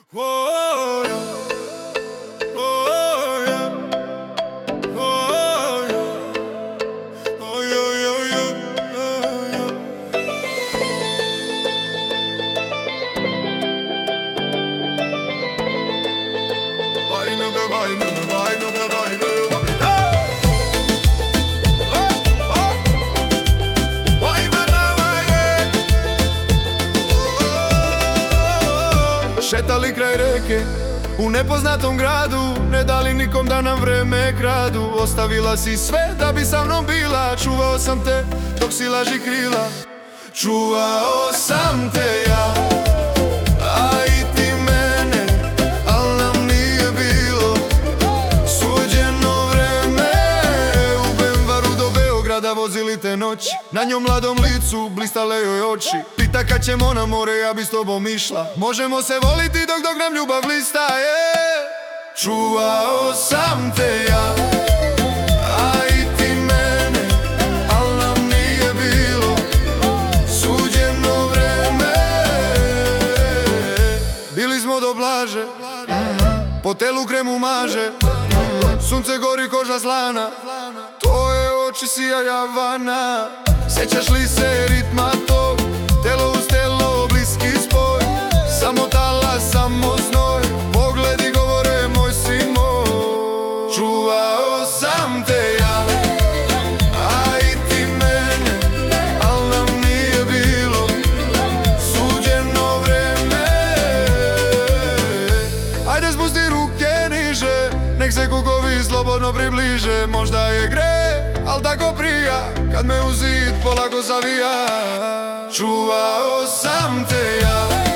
Oh, yeah. Oh, yeah. Oh, yeah. Oh, yeah, yeah, yeah. Oh, yeah. Vajnöge, vajnöge, vajnöge, vajnöge. Šetali kraj reke, u nepoznatom gradu, ne dali nikom da nam vreme kradu. Ostavila si sve da bi sa mnom bila, čuvao sam te dok si laži krila. Čuvao sam te ja, a i ti mene, al nam nije bilo suđeno vreme. U Benvaru do Beograda vozili te noći, na njom mladom licu blistale joj oči. Pita kad ćemo na more, ja bi s tobom išla, možemo se voliti dok nam ljubav lista, Čuvao sam te ja, a i ti mene, al nam nije bilo suđeno vreme. Bili smo do plaže, po telu kremu maže, sunce gori, koža slana, tvoje oči sija Javana. Sjećaš li se ritma tog, telo uz telo, bliski spoj, samo talas, samo znoj, pogledi govore moj si moj. Čuvao sam te ja, a i ti mene, al nam nije bilo suđeno vreme. Ajde spusti ruke niže, nek se kukovi slobodno približe. Možda je greh, al tako prija, kad me u zid polako zavija. Čuvao sam te ja,